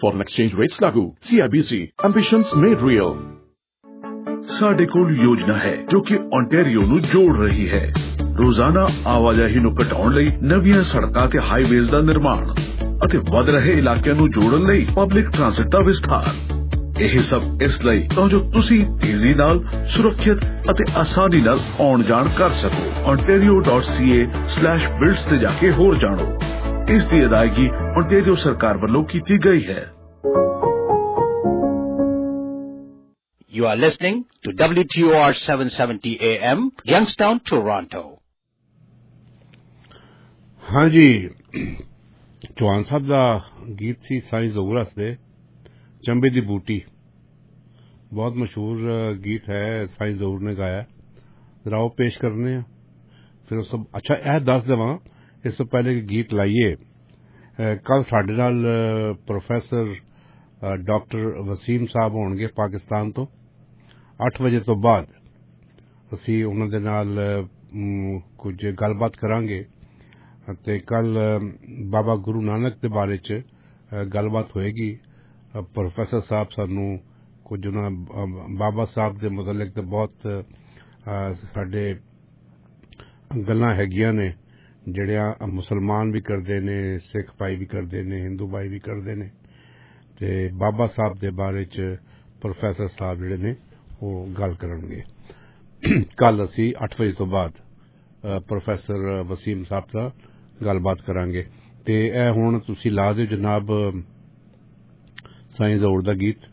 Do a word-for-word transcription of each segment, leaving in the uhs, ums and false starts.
Foreign exchange rates लागू। C I B C ambitions made real। ਸਾਡੇ ਕੋਲ ਯੋਜਨਾ ਹੈ ਜੋ ਕਿ ਓਨਟਾਰੀਓ ਨੂੰ ਜੋੜ ਰਹੀ ਹੈ। ਰੋਜ਼ਾਨਾ ਆਵਾਜਾਈ ਨੂੰ ਘਟਾਉਣ ਲਈ ਨਵੀਆਂ ਸੜਕਾਂ ਤੇ ਹਾਈਵੇਜ਼ ਦਾ ਨਿਰਮਾਣ ਅਤੇ ਵੱਧ ਰਹੇ ਇਲਾਕਿਆਂ ਨੂੰ ਜੋੜਨ ਲਈ ਪਬਲਿਕ ਟ੍ਰਾਂਸਿਟ ਦਾ ਵਿਸਥਾਰ। ਇਹ ਸਭ ਇਸ ਲਈ ਤਾਂ ਜੋ ਤੁਸੀਂ ਤੇਜ਼ੀ ਨਾਲ, ਸੁਰੱਖਿਅਤ ਅਤੇ ਆਸਾਨੀ ਨਾਲ ਆਉਣ ਜਾਣ ਕਰ ਸਕੋ। ontario dot c a slash builds ਤੇ ਜਾ ਕੇ ਹੋਰ ਜਾਣੋ। ਇਸ ਦੀ ਅਦਾਇਗੀ ਓਨਟਾਰੀਓ ਸਰਕਾਰ ਵੱਲੋਂ ਕੀਤੀ ਗਈ ਹੈ। You are listening to W T O R seven seventy A M, Youngstown, Toronto. हाँ जी, चौहान साहब का गीत सी साई ज़रूरत दे चंबे दी बूटी, बहुत मशहूर गीत है, साई ज़रूर ने गाया। जरा पेश करने हैं फिर उस तो अच्छा यह दस देवां इस तो पहले कि गीत लाइए। कल साडे नाल प्रोफैसर डॉक्टर वसीम साहब होणगे पाकिस्तान तो अठ बजे तो बाद असी उन्हां दे नाल कुछ गलबात करांगे ते कल बाबा गुरु नानक दे बारे च गलबात होएगी। प्रोफैसर साहब सानू कुछ उन्हां बाबा साहब दे मुतलक ते बहुत साडे गल्लां हैगियां ने जेड़ियां मुसलमान भी करदे ने, सिख भाई भी करदे ने, हिंदू भाई भी करदे ने ते बाबा साहब दे बारे च प्रोफैसर साहब जेड़े ने वो गल करनगे। कल असी अठ बजे तो बाद प्रोफैसर वसीम साहब दा गलबात करांगे ते ए हुण तुसी ला दिओ जनाब साईं ज़हूर दा गीत।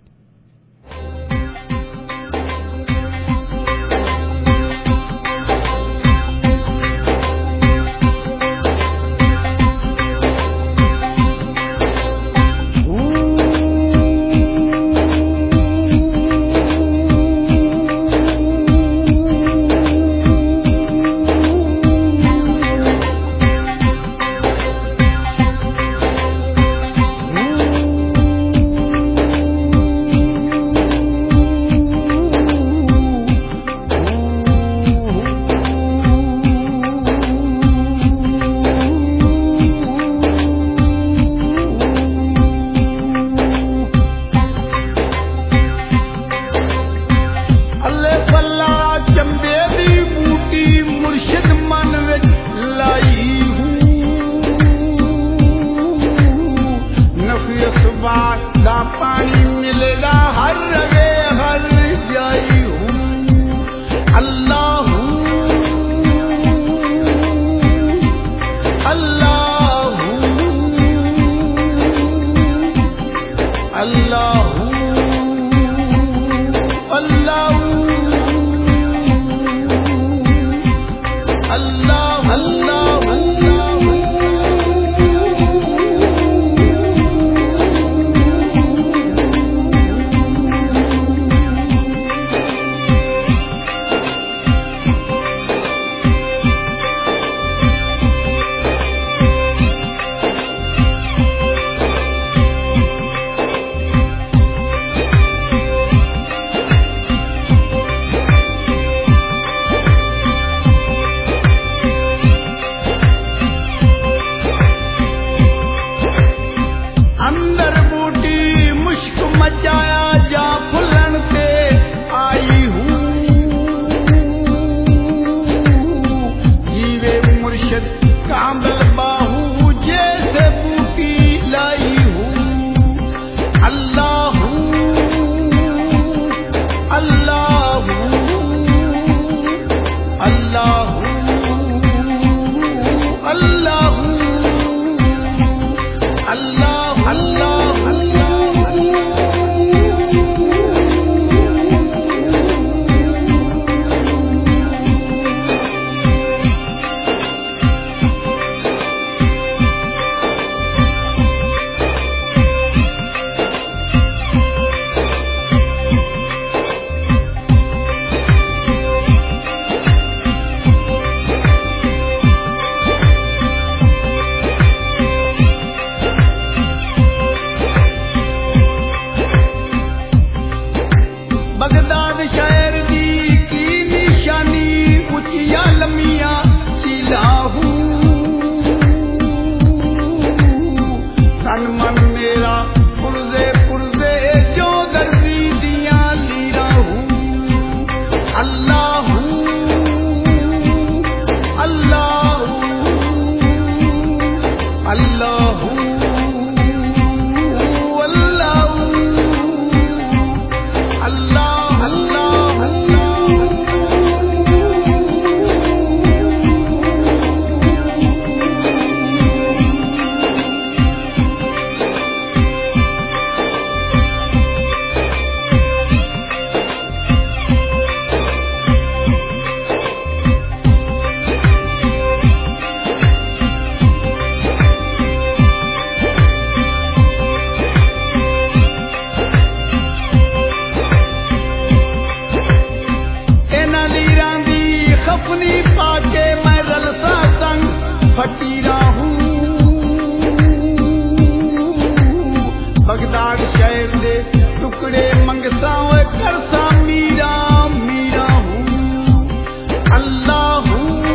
शहर दे टुकड़े मंगसा ओए करसा मीरा मीरा हूँ अल्लाह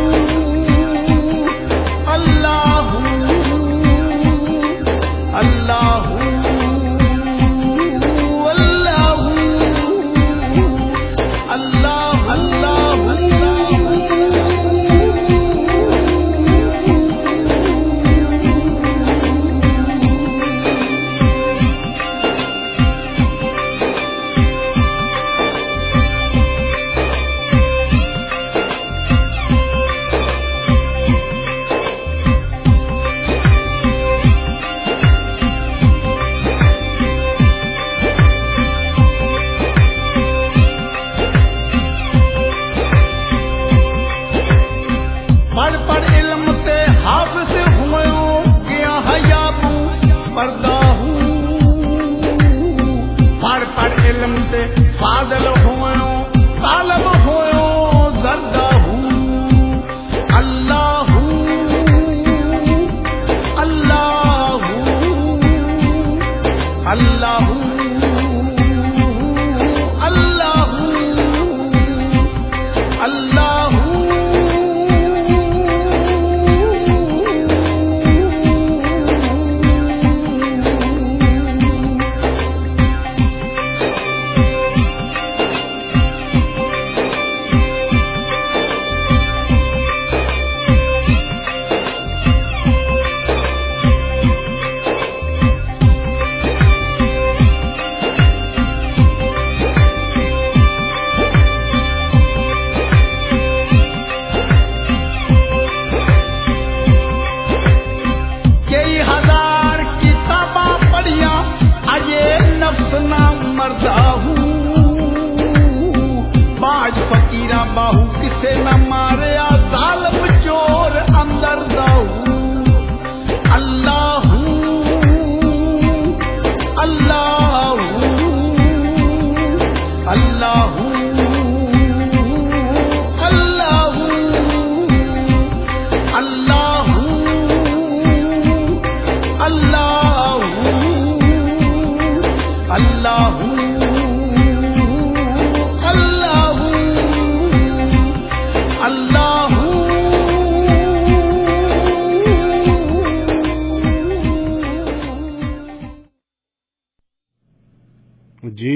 अल्लाह अल्लाह फादल होयो तालब होयो ज़रदा हूँ अल्लाह अल्लाह अल्लाह अल्लाह अल्लाह बाहू किसे न मारे जालिम चोर अंदर दाऊ अल्लाह अल्लाह अल्लाह अल्लाह अल्लाह अल्लाह अल्लाह जी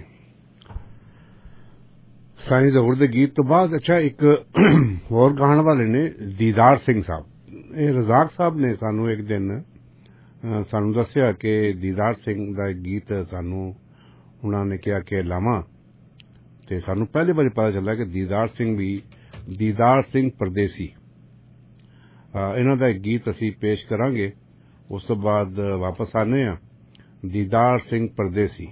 साईं ज़हूर दे गीत तो बाद अच्छा एक होर गाने वाले ने दीदार सिंह साहब ये रज़ाक साहब ने सानू एक दिन सानू दस्या कि दीदार सिंह दा गीत सानू उन्होंने कहा कि लावा ते सानू पहली बारी पता चला कि दीदार सिंह भी दीदार सिंह परदेसी इन्हां दा एक गीत असी पेश करांगे उस तो बाद वापस आने आ दीदार सिंह परदेसी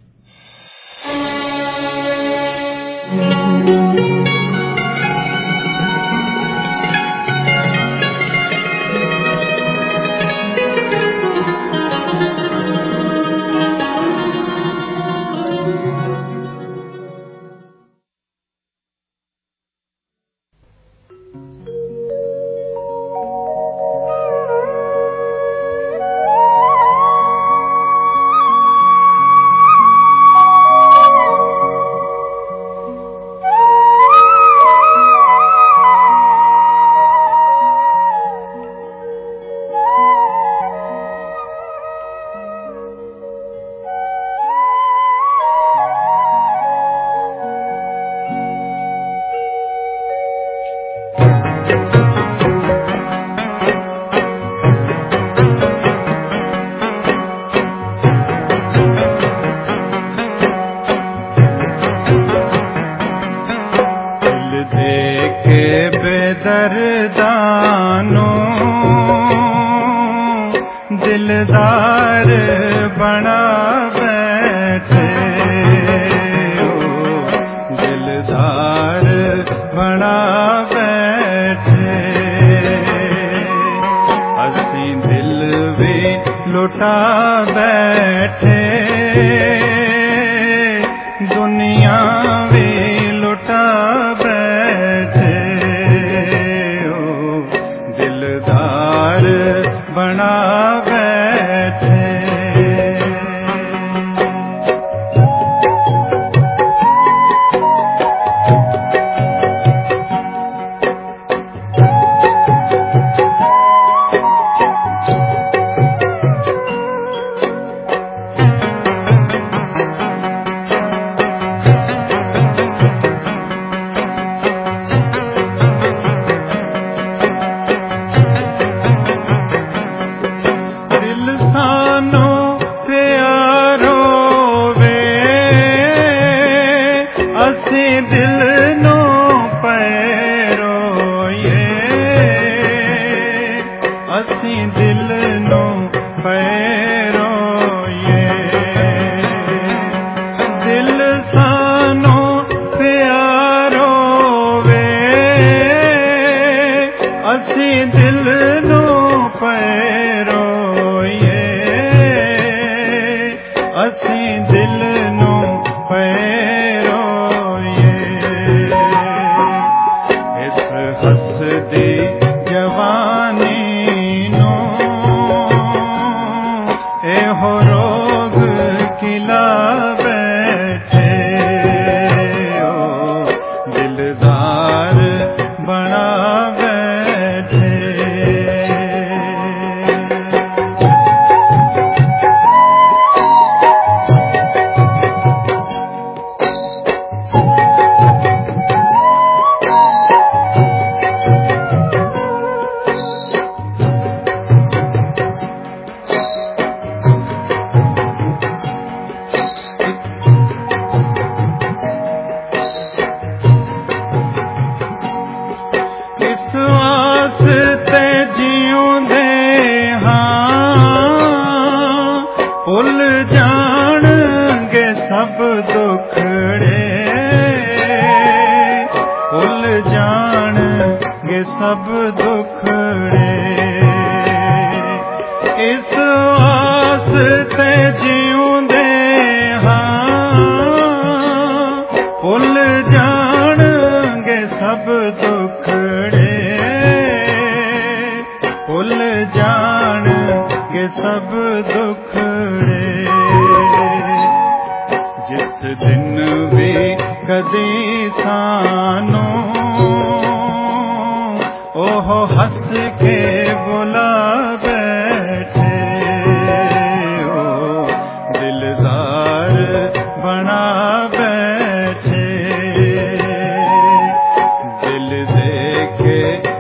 दिलदार बना बैठे ओ दिलदार बना बैठे असी दिल भी लुटा बैठे दुनिया भी लुटा बैठे ओ दिलदार बना बैठे असीं दिल नूं पैरोए इस हसदी जवानी नूं एहो रोग किला बैठे ओ दिलदार बना बैठे सब दुखड़े भुल जाणगे सब दुखड़े इस आस ते जिउंदे हां भुल जाणगे सब दुखड़े भुल जाणगे सब दुखड़े जिस दिन भी कदी सानों ओह हंस के बुला बैठे ओ दिलदार बना बैठे दिल दे के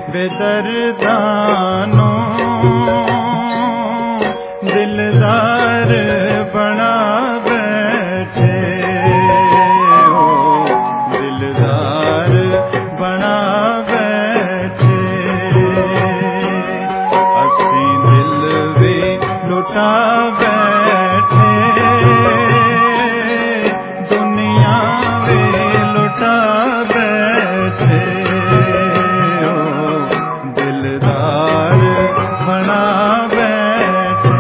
बेदर्दानों दिलदार बना बैठे दुनिया वे लुटा बैठे ओ दिलदार बना बैठे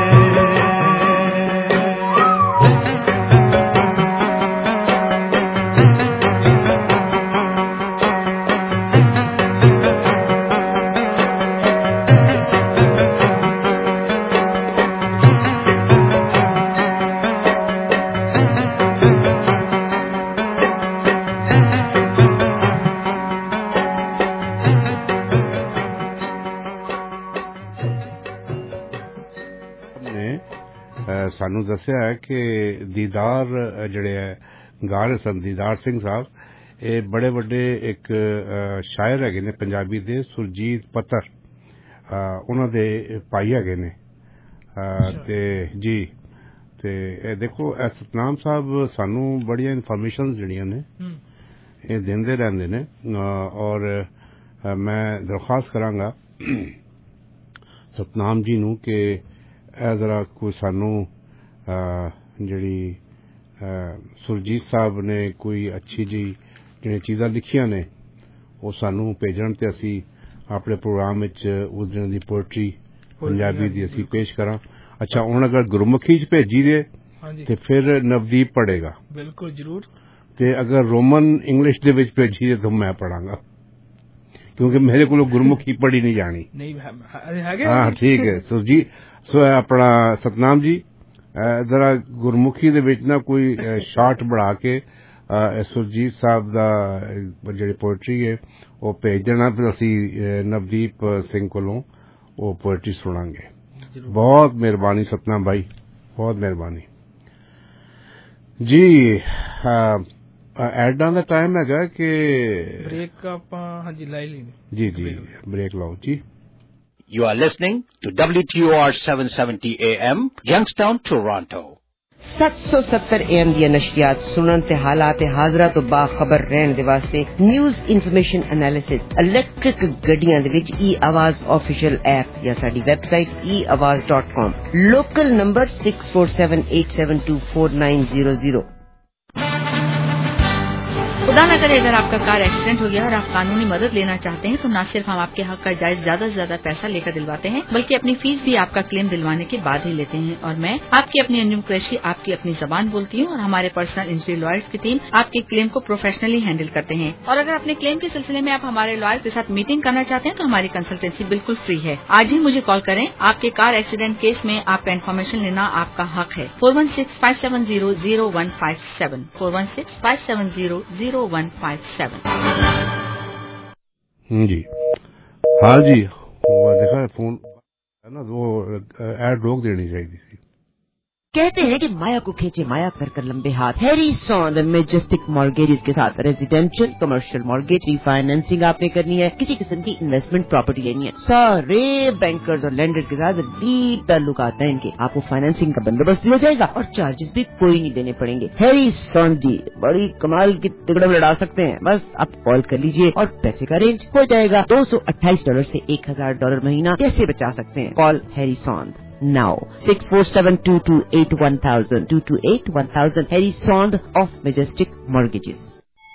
सानू दस्या है कि दीदार जड़े है गा रहे सन दीदार सिंह साहब ये बड़े बड़े एक शायर है ने पंजाबी दे सुरजीत पत्तर उन्हां दे भाई है ने ते जी ते देखो सतनाम साहब सानू बड़िया इन्फॉर्मेशन जड़ियां ने ये देंदे रहंदे ने और मैं दरख्वास्त करांगा सतनाम जी नू कि जरा कोई सानू जड़ी सुरजीत साहब ने कोई अच्छी जी जिहड़ियां चीज़ां लिखियां ने वो सानू भेजण ते असी अपने प्रोग्राम विच उस दिन दी पोएट्री पंजाबी दी असी पेश करां। अच्छा हुण अगर गुरमुखी च भेजी दे ते फिर नवदीप पढ़ेगा बिल्कुल जरूर ते अगर रोमन इंग्लिश दे विच भेजी दे तो मैं पढ़ांगा क्योंकि मेरे को गुरमुखी पढ़ी नहीं जानी नहीं हाँ ठीक है सुरजीत सो अपना सतनाम जी जरा गुरमुखी दे विच ना कोई शार्ट बढ़ा के सुरजीत साहब दा जिहड़ी पोएट्री है वो भेज देना फिर असी नवदीप सिंह कोलों वो पोएट्री सुनांगे। बहुत मेहरबानी सतनाम भाई बहुत मेहरबानी जी। एडां दा टाइम हैगा कि ब्रेक ਆਪਾਂ ਹਾਂਜੀ ਲੈ ਲਈ जी जी ब्रेक लाओ जी। You are listening to W T O R seven seventy A M, Youngstown, Toronto. seven seventy A M ਦੀਆਂ ਨਸ਼ਰੀਆਤ ਸੁਣਨ ਤੇ ਹਾਲਾਤ ਹਾਜ਼ਰਾ ਤੋਂ ਬਾਖਬਰ ਰਹਿਣ ਦੇ ਵਾਸਤੇ ਨਿਊਜ਼ ਇਨਫੋਰਮੇਸ਼ਨ ਐਨਾਲਿਸਿਸ ਇਲੈਕਟ੍ਰਿਕ ਗੱਡੀਆਂ ਦੇ ਵਿੱਚ ਈ ਆਵਾਜ਼ ਆਫੀਸ਼ੀਅਲ ਐਪ ਜਾਂ ਸਾਡੀ website e awaz dot com local number six four seven eight seven two four nine zero zero खुदा न करे अगर आपका कार एक्सीडेंट हो गया और आप कानूनी मदद लेना चाहते हैं तो न सिर्फ हम आपके हक का जायज ज्यादा से ज्यादा पैसा लेकर दिलवाते हैं बल्कि अपनी फीस भी आपका क्लेम दिलवाने के बाद ही लेते हैं। और मैं आपकी अपनी अंजुम कुरैशी आपकी अपनी जबान बोलती हूँ और हमारे पर्सनल इंजरी लॉयर्स की टीम आपके क्लेम को प्रोफेशनली हैंडल करते हैं। और अगर अपने क्लेम के सिलसिले में आप हमारे लॉयर के साथ मीटिंग करना चाहते हैं तो हमारी कंसल्टेंसी बिल्कुल फ्री है। आज ही मुझे कॉल करें। आपके कार एक्सीडेंट केस में आपका इन्फॉर्मेशन लेना आपका हक है। Four one six five seven zero zero one five seven four one six five seven zero zero one five seven. जी हाँ जी, वो देखा फोन है ना, वो ऐड रोक देनी चाहिए थी। कहते हैं कि माया को खींचे माया कर कर लंबे हाथ। Harry Sond the majestic mortgages के साथ रेजिडेंशियल कमर्शियल मॉर्गेज रीफाइनेंसिंग आपने करनी है, किसी किस्म की इन्वेस्टमेंट प्रॉपर्टी लेनी है, सारे बैंकर्स और लेंडर्स के साथ डीप ताल्लुकात हैं इनके। आपको फाइनेंसिंग का बंदोबस्त हो जाएगा और चार्जेस भी कोई नहीं देने पड़ेंगे। हैरी सॉन जी बड़ी कमाल की तिगड़म लड़ा सकते हैं। बस आप कॉल कर लीजिए और पैसे का अरेंज हो जाएगा। दो सौ अट्ठाईस डॉलर से एक हजार डॉलर महीना कैसे बचा सकते हैं? Call Harry Sond now six four seven two two eight one thousand two two eight one thousand Harry Sond of Majestic Mortgages।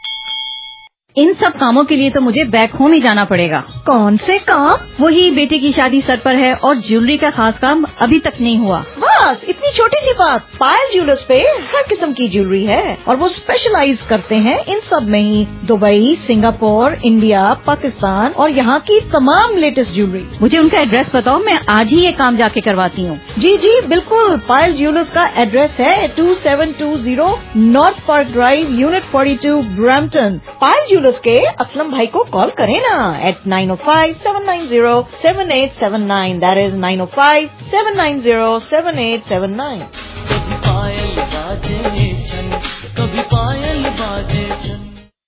इन सब कामों के लिए तो मुझे बैक होम ही जाना पड़ेगा। कौन से काम? वही बेटे की शादी सर पर है और ज्वेलरी का खास काम अभी तक नहीं हुआ। बस इतनी छोटी सी बात। पायल ज्वेलर्स पे हर किस्म की ज्वेलरी है और वो स्पेशलाइज करते हैं इन सब में ही। दुबई, सिंगापुर, इंडिया, पाकिस्तान और यहाँ की तमाम लेटेस्ट ज्वेलरी। मुझे उनका एड्रेस बताओ, मैं आज ही ये काम जाके करवाती हूँ। जी जी बिल्कुल। पायल ज्वेलर्स का एड्रेस है two seven two zero north park drive, unit forty two, Brampton. Payal jewellers के असलम भाई को कॉल करें ना eight nine O five seven nine zero seven eight seven nine. That is nine O five seven nine zero seven eight seven nine. कभी पायल बाजे छन, कभी पायल बाजे छन।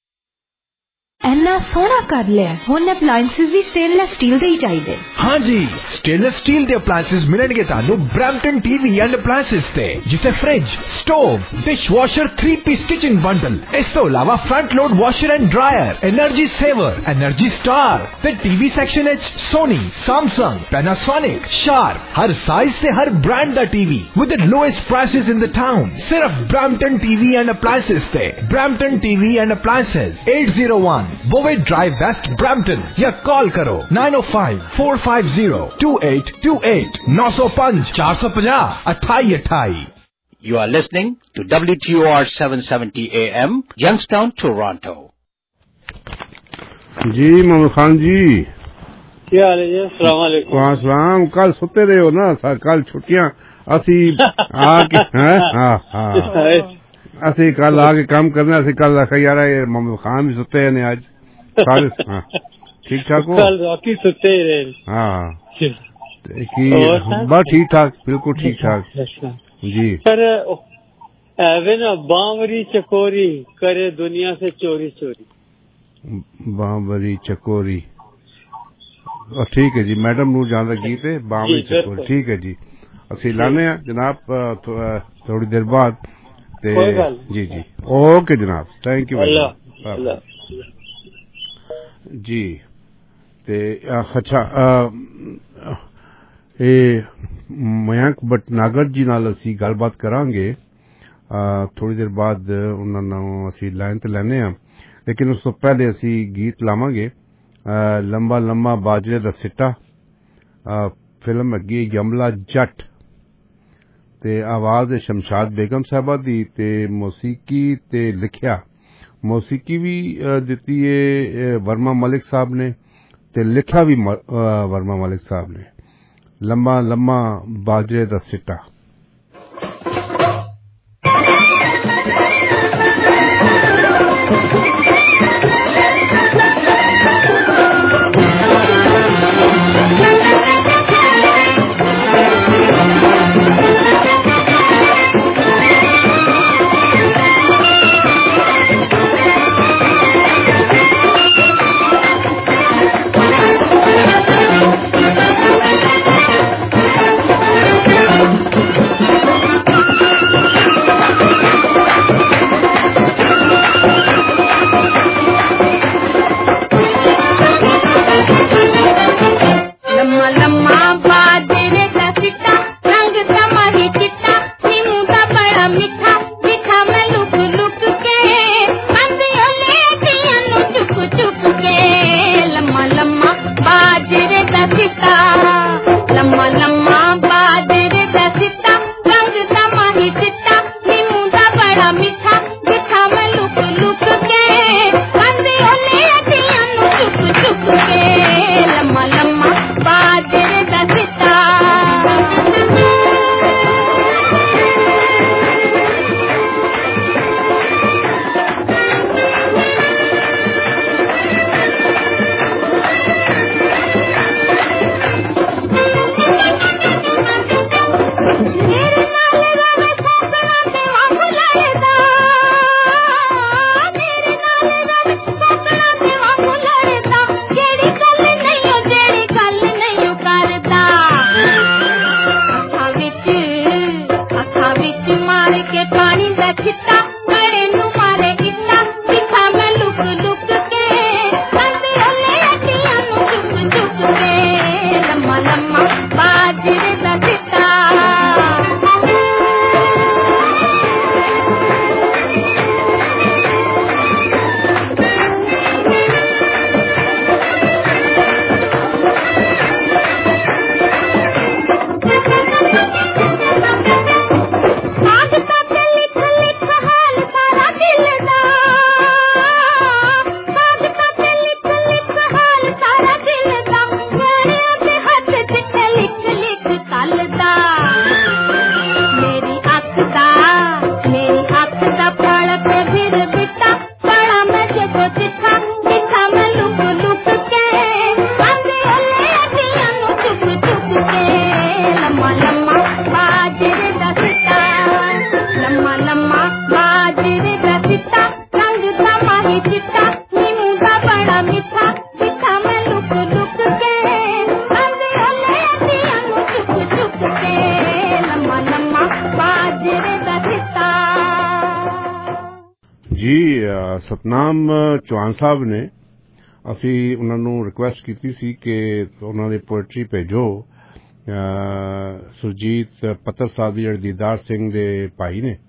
इन्ना सोहना कर लिया हुण अप्लायंसेस भी स्टेनलेस स्टील दे ही चाहिए। हाँ जी, स्टेनलेस स्टील के अप्लायंसेस मिलेंगे तानू ब्रैम्पटन टीवी एंड अप्लायंसेस ते, जिसे fridge, stove, dish washer, three piece kitchen bundle, इस तो अलावा front load washer and dryer, energy saver, energy star, फिर टीवी सेक्शन एच सोनी, सैमसंग, पैनासोनिक, शार्प, हर साइज से हर ब्रांड का TV with the lowest prices in the town. सिर्फ ब्रैम्पटन टीवी एंड अप्लायंसेस ते। Brampton TV and appliances eight zero one बोवे drive west Brampton, या कॉल करो nine O five four five zero two eight two eight नौ सौ पांच चार सौ पचास अठाई अठाई। You are listening to W T O R seven seventy A M, Youngstown, Toronto. जी मोहम्मद खान जी, क्या हाल है जी? अस्सलाम वालेकुम। वाह सलाम। कल सुते रहे हो ना, कल छुट्टियां असी आके हाँ हाँ असी कल आके काम करना। असी कल रखा यार ये मोहम्मद खान भी सुते हैं आज सारे। हाँ ठीक ठाक हो? कल बाकी सुते ही रहे। हाँ कि बस ठीक ठाक, बिल्कुल ठीक ठाक जी। सर एवे ना बावरी चकोरी करे दुनिया से चोरी चोरी। बावरी चकोरी ठीक है जी। मैडम नूर जहां तक गीत है बावरी चकोरी, ठीक है जी। असी लाने हैं जनाब थोड़ी देर बाद। जी जी ओके जनाब, थैंक यू अल्लाह जी। ते अच्छा ए मयंक भटनागर जी नाल असी गलबात करांगे थोड़ी देर बाद। उन्हां नूं असी लाइन ते लैने आ, लेकिन उस तो पहले असी गीत लावांगे लंबा लंबा बाजरे दा सिट्टा। फिल्म अगी यमला जट ते आवाज शमशाद बेगम साहबा दी ते मौसीकी ते लिखिया मौसीकी भी दिती है वर्मा मलिक साहब ने ते लिखा भी वर्मा मलिक साहब ने। लम्बा लम्बा बाजरे दा सिट्टा। मिठा मिठा मैं लुक लुक के कंदे ओले अटियां नु चुक चुक के लम्मा लम्मा बाजरे दा सिता ਸਤਨਾਮ ਚੌਹਾਨ ਸਾਹਿਬ ਨੇ ਅਸੀਂ ਉਹਨਾਂ ਨੂੰ ਰਿਕੁਐਸਟ ਕੀਤੀ ਸੀ ਕਿ ਉਹਨਾਂ ਦੀ ਪੋਇਟਰੀ ਭੇਜੋ ਸੁਰਜੀਤ ਪੱਤਰ ਸਾਹਿਬ ਜਿਹੜੇ ਦੀਦਾਰ ਸਿੰਘ ਦੇ ਭਾਈ ਨੇ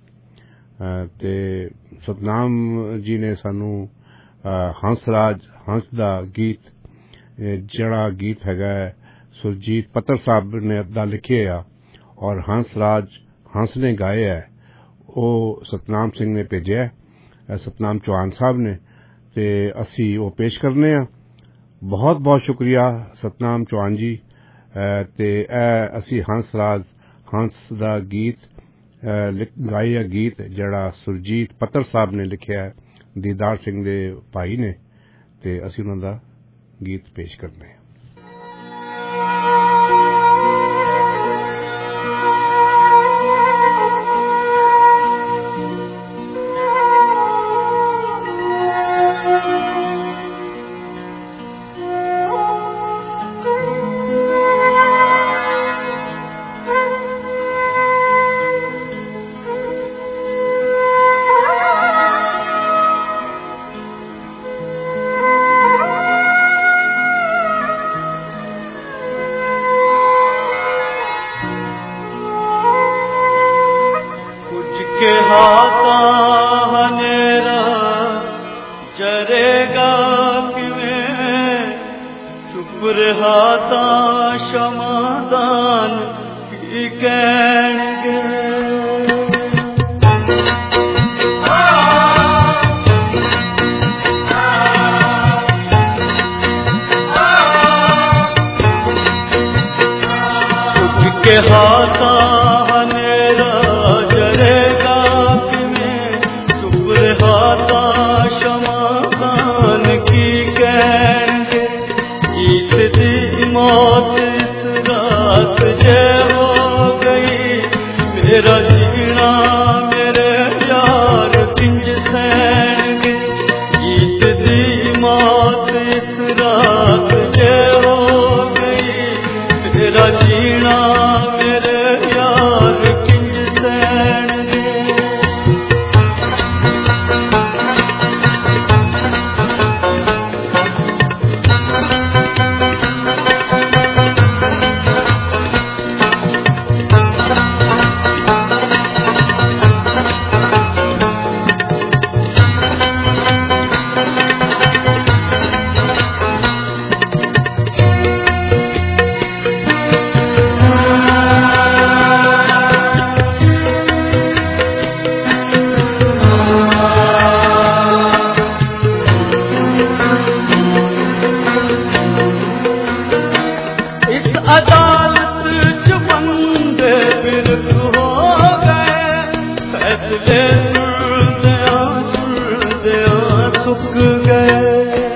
ਤੇ ਸਤਨਾਮ ਜੀ ਨੇ ਸਾਨੂੰ ਹੰਸਰਾਜ ਹੰਸ ਦਾ ਗੀਤ ਜਿਹੜਾ ਗੀਤ ਹੈਗਾ ਸੁਰਜੀਤ ਪੱਤਰ ਸਾਹਿਬ ਨੇ ਦਾ ਲਿਖਿਆ ਔਰ ਹੰਸਰਾਜ ਹੰਸ ਨੇ ਗਾਇਆ ਉਹ ਸਤਨਾਮ ਸਿੰਘ ਨੇ ਭੇਜਿਆ सतनाम चौहान साहब ने ते असी वो पेश करने आ बहुत बहुत शुक्रिया सतनाम चौहान जी ते असी हंस राज हंस दा गीत गाया गीत जड़ा सुरजीत पत्तर साहब ने लिखिया दीदार सिंह दे भाई ने ते असी उन्हां दा गीत पेश करने मौत इस रात जय हो गई फैसले सुनदया सुनदया सुक गए।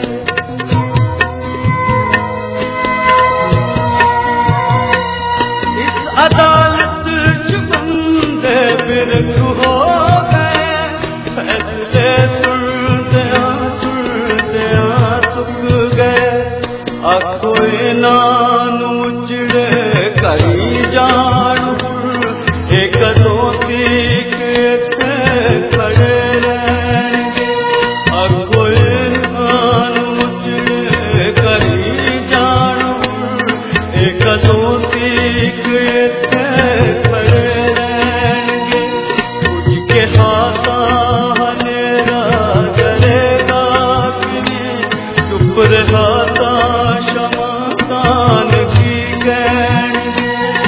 इस अदालत च बंदे बिरक हो गए, फैसले सुनदया सुनदया सुक गए। आखो इन्हां नूं उजड़े करी जाण, एक दोती के खड़े रहणगे। आखो इन्हां नूं उजड़े करी जाण, एक दोती के खड़े रहणगे। कुछ के हाथां हनेरा डरेगा किने, चुप रहाता शमादान की कहणगे।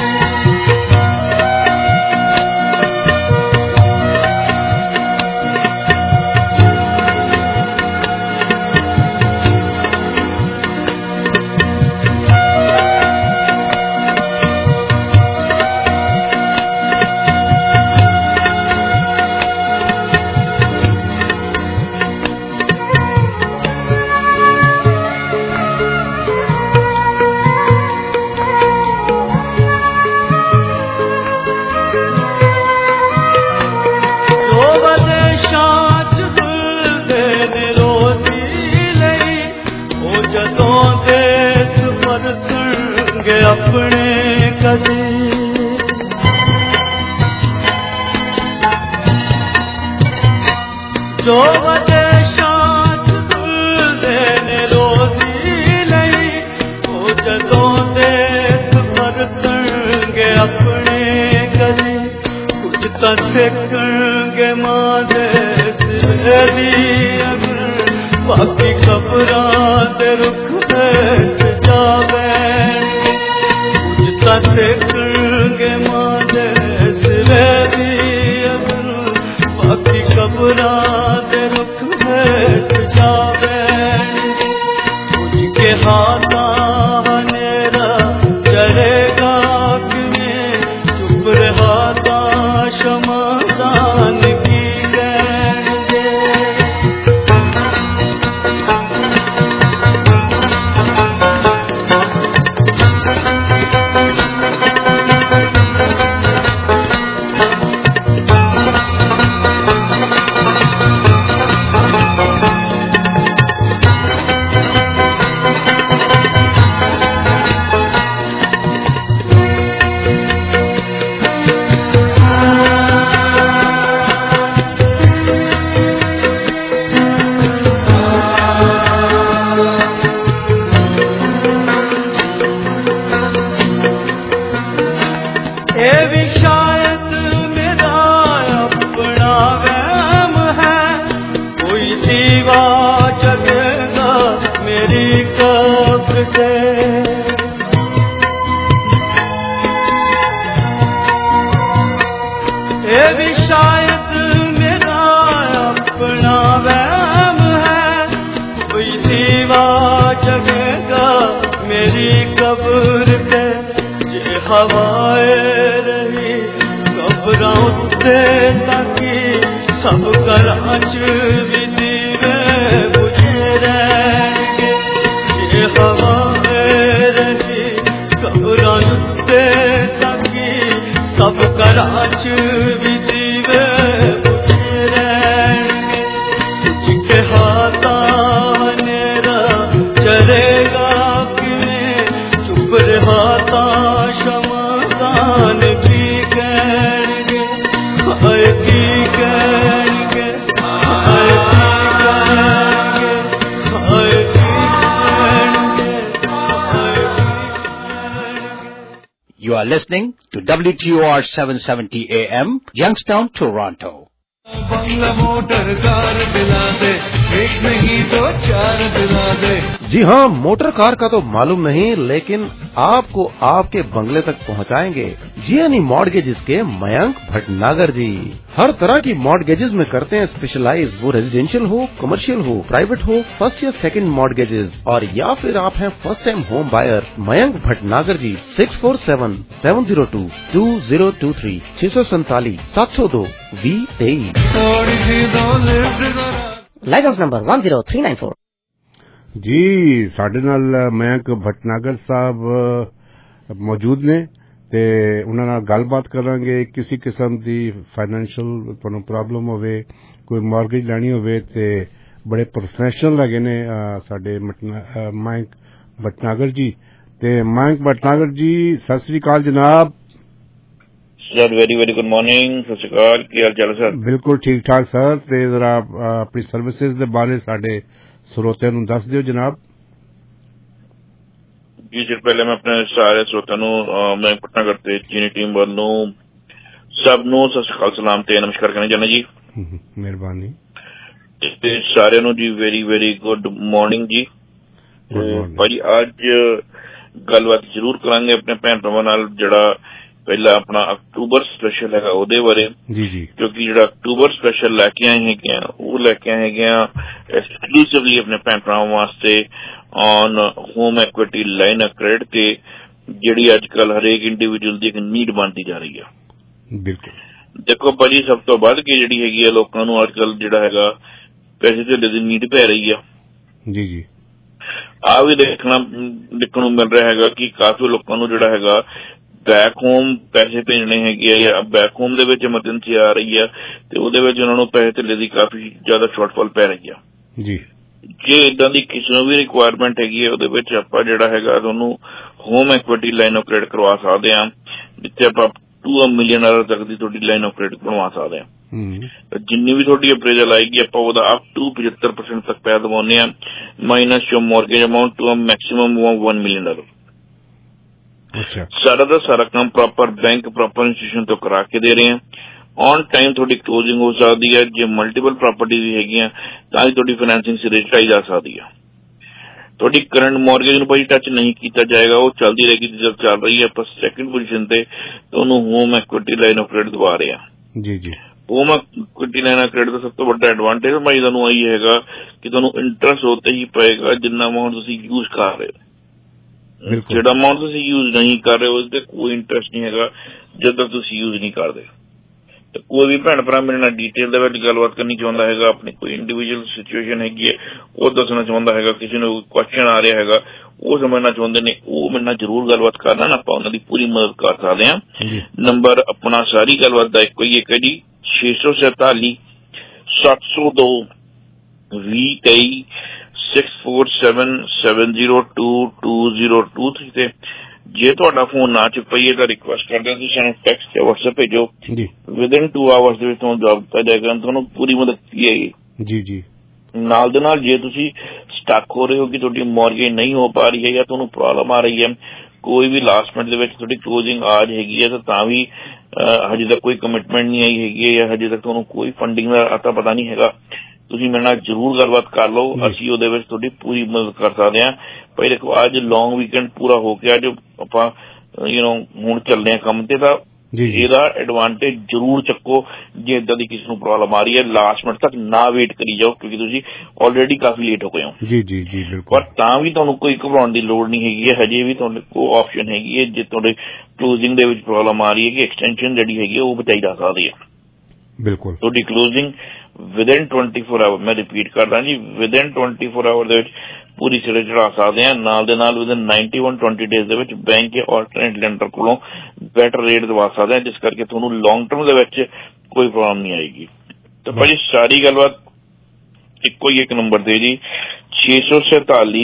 अपने कदी जो वजह शाच देने रोजी नहीं, वो जदों देस परतणगे अपने कदी। कुछ तां सिखणगे मां देस दी अगर, बाकी खबरां ते रुख हेठ जावे। सिखणगे मां देस दी अगर, बाकी खबरां ते रुख हेठ जावे। उनके हाथां हनेरा चढ़ेगा किने, चुप रहाता शमादान की कहणगे। हवाए रही खबरां उत्ते ताकि सब घरां च भी दीवे बुझे रहणगे। ये हवाए रही खबरां उत्ते ताकि सब घरां च भी दीवे बुझे रहणगे। कुछ के हाथां हनेरा चलेगा किने, चुप रहाता शमादान की कहणगे। हाय की कहणगे, हाय की कहणगे, हाय की कहणगे, हाय की। You are listening to W T O R seven seventy A M, Youngstown, Toronto. बंगला मोटर कार दिला दे, एक नहीं तो चार दिला दे। जी हाँ, मोटर कार का तो मालूम नहीं, लेकिन आपको आपके बंगले तक पहुँचाएंगे। जीएनई मॉर्गेजेस के मयंक भटनागर जी हर तरह की मॉर्गेजेस में करते हैं स्पेशलाइज, वो रेजिडेंशियल हो, कमर्शियल हो, प्राइवेट हो, फर्स्ट या सेकंड मॉर्गेजेस, और या फिर आप हैं first time home buyer. Mayank Bhatnagar ji six four seven seven zero two two zero two three छह सौ सैतालीस सात सौ दो वी तेईस। Licence number one zero three nine four. जी ਸਾਡੇ ਨਾਲ ਮਯੰਕ ਭਟਨਾਗਰ ਸਾਹਿਬ ਮੌਜੂਦ ਨੇ ਤੇ ਉਹਨਾਂ ਨਾਲ ਗੱਲਬਾਤ ਕਰਾਂਗੇ। ਕਿਸੇ ਕਿਸਮ ਦੀ ਫਾਈਨੈਂਸ਼ੀਅਲ ਤੁਹਾਨੂੰ ਪ੍ਰੋਬਲਮ ਹੋਵੇ, ਕੋਈ ਮਾਰਗੇਜ ਲੈਣੀ ਹੋਵੇ ਤੇ ਬੜੇ ਪ੍ਰੋਫੈਸ਼ਨਲ ਹੈਗੇ ਨੇ ਸਾਡੇ ਮਯੰਕ ਭਟਨਾਗਰ ਜੀ। ਤੇ ਮਯੰਕ ਭਟਨਾਗਰ ਜੀ ਸਤਿ ਸ੍ਰੀ ਅਕਾਲ ਜਨਾਬ। Sir very very good morning. सत श्री अकाल, की हाल चाल है सर? बिल्कुल ठीक ठाक सर। ते जरा अपनी सर्विसेज के बारे साडे श्रोतिਆਂ ਨੂੰ दस दिओ जनाब। जी सर, पहले मैं अपने सारे श्रोतिਆਂ ਨੂੰ मैं भटनागर ते चीनी टीम ਵੱਲੋਂ ਸਭ ਨੂੰ ਸਤਿ ਸ਼੍ਰੀ ਅਕਾਲ, ਸਲਾਮ ਤੇ ਨਮਸਕਾਰ ਕਰਨਾ ਚਾਹੁੰਦਾ ਜੀ। ਮਿਹਰਬਾਨੀ। ਤੇ ਸਾਰਿਆਂ ਨੂੰ ਜੀ वेरी वेरी गुड मॉर्निंग जी। ਭਾਜੀ ਅੱਜ ਗੱਲਬਾਤ ਜ਼ਰੂਰ ਕਰਾਂਗੇ ਆਪਣੇ ਭੈਣ ਭਰਾਵਾਂ ਨਾਲ ਜਿਹੜਾ ਪਹਿਲਾਂ ਆਪਣਾ ਅਕਤੂਬਰ ਸਪੈਸ਼ਲ ਹੈਗਾ ਉਹਦੇ ਬਾਰੇ ਜੀ ਜੀ ਕਿਉਂਕਿ ਜਿਹੜਾ ਅਕਤੂਬਰ ਸਪੈਸ਼ਲ ਲੈ ਕੇ ਆਏ ਹੈਗੇ ਆ ਉਹ ਲੈ ਕੇ ਆਏ ਹੈਗੇ ਆ ਐਕਸਕਲੂਸਿਵਲੀ ਆਪਣੇ ਭੈਣ ਭਰਾਵਾਂ ਵਾਸਤੇ on home equity line of credit ਤੇ ਜਿਹੜੀ ਅੱਜ ਕੱਲ ਹਰੇਕ ਇੰਡੀਵਿਜੂਅਲ ਦੀ ਇੱਕ ਨੀਡ ਬਣਦੀ ਜਾ ਰਹੀ ਆ। ਬਿਲਕੁਲ ਦੇਖੋ ਭਾਜੀ, ਸਭ ਤੋਂ ਵੱਧ ਕੇ ਜਿਹੜੀ ਹੈਗੀ ਆ ਲੋਕਾਂ ਨੂੰ ਅੱਜ ਕੱਲ ਜਿਹੜਾ ਹੈਗਾ ਪੈਸੇ ਧੇਲੇ ਦੀ ਨੀਡ ਪੈ ਰਹੀ ਆ। ਜੀ ਜੀ ਆ ਵੀ ਦੇਖਣਾ ਦੇਖਣ ਨੂੰ ਮਿਲ ਰਿਹਾ ਹੈਗਾ ਕਿ ਕਾਫੀ ਲੋਕਾਂ ਨੂੰ ਜਿਹੜਾ ਹੈਗਾ ਬੈਕ ਹੋਮ ਪੈਸੇ ਭੇਜਣੇ ਹੈਗੇ ਆ ਜਾਂ ਬੈਕ ਹੋਮ ਦੇ ਵਿੱਚ ਐਮਰਜੈਂਸੀ ਆ ਰਹੀ ਆ ਤੇ ਉਹਦੇ ਵਿੱਚ ਉਹਨਾਂ ਨੂੰ ਪੈਸੇ ਧੇਲੇ ਦੀ ਕਾਫੀ ਜ਼ਿਆਦਾ ਸ਼ਾਰਟਫਾਲ ਪੈ ਰਹੀ ਆ। ਜੀ ਜੇ ਇਦਾਂ ਦੀ ਕਿਸੇ ਨੂੰ ਵੀ ਰਿਕੁਆਇਰਮੈਂਟ ਹੈਗੀ ਹੈ ਉਹਦੇ ਵਿੱਚ ਆਪਾਂ ਜਿਹੜਾ ਹੈਗਾ ਤੁਹਾਨੂੰ home equity line of credit ਕਰਵਾ ਸਕਦੇ ਹਾਂ, ਜਿੱਥੇ ਆਪਾਂ ਟੂ ਮਿਲੀਅਨ ਡਾਲਰ ਤੱਕ ਦੀ ਤੁਹਾਡੀ ਲਾਈਨ ਆਫ ਕ੍ਰੈਡਿਟ ਬਣਵਾ ਸਕਦੇ ਹਾਂ। ਜਿੰਨੀ ਵੀ ਤੁਹਾਡੀ ਅਪਰੇਜ਼ਲ ਆਏਗੀ ਆਪਾਂ ਉਹਦਾ ਅਪ ਟੂ ਪਚੱਤਰ ਪਰਸੈਂਟ ਤੱਕ ਪੈਸਾ ਦਵਾਉਂਦੇ ਹਾਂ, minus your mortgage amount to maximum one million dollar. ਸਾਰਾ ਦਾ ਸਾਰਾ ਕੰਮ ਪ੍ਰੋਪਰ ਬੈਂਕ ਪ੍ਰੋਪਰ ਇੰਸਟੀਟਿਊਸ਼ਨ ਤੋਂ ਕਰਾ ਕੇ ਦੇ ਰਹੇ ਹਾਂ। ਔਨ ਟਾਈਮ ਤੁਹਾਡੀ ਕਲੋਜ਼ਿੰਗ ਹੋ ਸਕਦੀ ਹੈ। ਜੇ ਮਲਟੀਪਲ ਪ੍ਰਾਪਰਟੀਜ਼ ਵੀ ਹੈਗੀਆਂ ਤਾਂ ਹੀ ਤੁਹਾਡੀ ਫਾਈਨੈਂਸਿੰਗ ਸਿਰੇ ਚੜਾਈ ਜਾ ਸਕਦੀ ਹੈ। ਤੁਹਾਡੀ ਕਰੰਟ ਮੌਰਗੇਜ ਨੂੰ ਭਾਈ ਟੱਚ ਨਹੀਂ ਕੀਤਾ ਜਾਏਗਾ, ਉਹ ਚੱਲਦੀ ਰਹੇਗੀ ਜਦ ਚੱਲ ਰਹੀ ਹੈ। ਆਪਾਂ ਸੈਕਿੰਡ ਪੋਜੀਸ਼ਨ ਤੇ ਤੁਹਾਨੂੰ home equity line of credit ਦਵਾ ਰਹੇ ਹਾਂ। ਜੀ ਜੀ home equity line of credit ਦਾ ਸਭ ਤੋਂ ਵੱਡਾ ਐਡਵਾਂਟੇਜ ਭਾਈ ਤੁਹਾਨੂੰ ਆਹੀ ਹੈਗਾ ਕਿ ਤੁਹਾਨੂੰ ਇੰਟਰਸਟ ਉੱਤੇ ਹੀ ਪਏਗਾ ਜਿੰਨਾ ਅਮਾਊਂਟ ਤੁਸੀਂ ਯੂਜ਼ ਕਰ ਰਹੇ ਹੋ। ਜਿਹੜਾ ਅਮਾਊਂਟ ਤੁਸੀਂ ਯੂਜ਼ ਨਹੀਂ ਕਰ ਰਹੇ ਉਸ ਤੇ ਕੋਈ ਇੰਟਰਸਟ ਨਹੀਂ ਹੈਗਾ ਜਦ ਤੱਕ ਤੁਸੀਂ ਯੂਜ਼ ਨਹੀਂ ਕਰਦੇ। ਤੇ ਕੋਈ ਵੀ ਭੈਣ ਭਰਾ ਮੇਰੇ ਨਾਲ ਡੀਟੇਲ ਦੇ ਵਿੱਚ ਗੱਲਬਾਤ ਕਰਨੀ ਚਾਹੁੰਦਾ ਹੈਗਾ, ਆਪਣੀ ਕੋਈ ਇੰਡੀਵਿਜੂਅਲ ਸਿਚੁਏਸ਼ਨ ਹੈਗੀ ਹੈ ਉਹ ਦੱਸਣਾ ਚਾਹੁੰਦਾ ਹੈਗਾ, ਕਿਸੇ ਨੂੰ ਕੁਐਸਚਨ ਆ ਰਿਹਾ ਹੈਗਾ ਉਹ ਸਮਝਣਾ ਚਾਹੁੰਦੇ ਨੇ, ਉਹ ਮੇਰੇ ਨਾਲ ਜ਼ਰੂਰ ਗੱਲਬਾਤ ਕਰਨਾ ਨਾ, ਆਪਾਂ ਉਹਨਾਂ ਦੀ ਪੂਰੀ ਮਦਦ ਕਰ ਸਕਦੇ ਹਾਂ। ਨੰਬਰ ਆਪਣਾ ਸਾਰੀ ਗੱਲਬਾਤ ਦਾ ਇੱਕੋ ਹੀ ਇੱਕ ਹੈ ਜੀ, ਛੇ ਸੌ ਸੈਤਾਲੀ ਸੱਤ ਸੌ ਦੋ ਵੀਹ ਤੇਈ six four seven seven zero two two zero two three ਤੇ ਜੇ ਤੁਹਾਡਾ ਫੋਨ ਨਾ ਚੁੱਕ ਪਈਏ ਤਾਂ ਰਿਕੁਐਸਟ ਕਰਦੇ ਤੁਸੀਂ ਸਾਨੂੰ ਟੈਕਸਟ ਜਾਂ ਵਟਸਐਪ ਭੇਜੋ। ਵਿਦਿਨ ਟੂ ਆਵਰਸ ਦੇ ਵਿੱਚ ਤੁਹਾਨੂੰ ਜਵਾਬ ਦਿੱਤਾ ਜਾਏਗਾ, ਤੁਹਾਨੂੰ ਪੂਰੀ ਮਦਦ ਕੀਤੀ ਜਾਏਗੀ। ਜੀ ਜੀ ਨਾਲ ਦੇ ਨਾਲ ਜੇ ਤੁਸੀਂ ਸਟਕ ਹੋ ਰਹੇ ਹੋ ਕਿ ਤੁਹਾਡੀ ਮੌਰਗੇਜ ਨਹੀਂ ਹੋ ਪਾ ਰਹੀ ਹੈ ਜਾਂ ਤੁਹਾਨੂੰ ਪ੍ਰੋਬਲਮ ਆ ਰਹੀ ਹੈ, ਕੋਈ ਵੀ ਲਾਸਟ ਮਿੰਟ ਦੇ ਵਿੱਚ ਤੁਹਾਡੀ ਕਲੋਜ਼ਿੰਗ ਆਜ ਹੈਗੀ ਹੈ ਤਾਂ ਤਾਂ ਵੀ ਹਜੇ ਤੱਕ ਕੋਈ ਕਮਿਟਮੈਂਟ ਨਹੀਂ ਆਈ ਹੈਗੀ ਹੈ ਜਾਂ ਹਜੇ ਤੱਕ ਤੁਹਾਨੂੰ ਕੋਈ ਫੰਡਿੰਗ ਦਾ ਅਤਾ ਪਤਾ ਨਹੀਂ ਹੈਗਾ, ਤੁਸੀਂ ਮੇਰੇ ਨਾਲ ਜ਼ਰੂਰ ਗੱਲਬਾਤ ਕਰ ਲਓ, ਅਸੀਂ ਉਹਦੇ ਵਿੱਚ ਤੁਹਾਡੀ ਪੂਰੀ ਮਦਦ ਕਰ ਸਕਦੇ ਹਾਂ। ਭਾਈ ਦੇਖੋ ਅੱਜ ਲੌਂਗ ਵੀਕਐਂਡ ਪੂਰਾ ਹੋ ਕੇ ਅੱਜ ਆਪਾਂ ਯੂ ਨੋ ਹੁਣ ਚੱਲਦੇ ਹਾਂ ਕੰਮ ਤੇ, ਤਾਂ ਇਹਦਾ ਐਡਵਾਂਟੇਜ ਜ਼ਰੂਰ ਚੱਕੋ। ਜੇ ਏਦਾਂ ਦੀ ਕਿਸੇ ਨੂੰ ਪ੍ਰੋਬਲਮ ਆ ਰਹੀ ਹੈ ਲਾਸਟ ਮਿੰਟ ਤੱਕ ਨਾ ਵੇਟ ਕਰੀ ਜਾਓ ਕਿਉਂਕਿ ਤੁਸੀਂ ਆਲਰੇਡੀ ਕਾਫੀ ਲੇਟ ਹੋ ਗਏ ਹੋ। ਜੀ ਜੀ ਜੀ ਬਿਲਕੁਲ। ਪਰ ਤਾਂ ਵੀ ਤੁਹਾਨੂੰ ਕੋਈ ਘਬਰਾਉਣ ਦੀ ਲੋੜ ਨਹੀਂ ਹੈਗੀ ਹੈ, ਹਜੇ ਵੀ ਤੁਹਾਡੇ ਕੋਲ ਆਪਸ਼ਨ ਹੈਗੀ ਹੈ ਜੇ ਤੁਹਾਡੇ ਕਲੋਜ਼ਿੰਗ ਦੇ ਵਿੱਚ ਪ੍ਰੋਬਲਮ ਆ ਰਹੀ ਹੈ ਕਿ ਐਕਸਟੈਂਸ਼ਨ ਜਿਹੜੀ ਹੈਗੀ ਹੈ ਉਹ ਬਚਾਈ ਜਾ ਸਕਦੀ ਹੈ। ਬਿਲਕੁਲ ਤੁਹਾਡੀ closing within twenty four hour, ਮੈਂ ਰਿਪੀਟ ਕਰਦਾ ਜੀ, ਵਿਦਿਨ ਟਵੈਂਟੀ ਫੋਰ ਆਵਰ ਦੇ ਵਿੱਚ ਪੂਰੀ ਸਿਰੇ ਚੜਾ ਸਕਦੇ ਹਾਂ। ਨਾਲ ਦੇ ਨਾਲ within ninety one twenty days ਦੇ ਵਿੱਚ ਬੈਂਕ ਜਾਂ ਆਲਟਰਨੇਟ ਲੈਂਡਰ ਕੋਲੋਂ ਬੈਟਰ ਰੇਟ ਦਵਾ ਸਕਦੇ ਹਾਂ, ਜਿਸ ਕਰਕੇ ਤੁਹਾਨੂੰ ਲੌਂਗ ਟਰਮ ਦੇ ਵਿੱਚ ਕੋਈ ਪ੍ਰੋਬਲਮ ਨਹੀਂ ਆਏਗੀ। ਤਾਂ ਭਾਜੀ ਸਾਰੀ ਗੱਲਬਾਤ ਇੱਕੋ ਹੀ ਇੱਕ ਨੰਬਰ ਤੇ ਜੀ, ਛੇ ਸੌ ਸੈਤਾਲੀ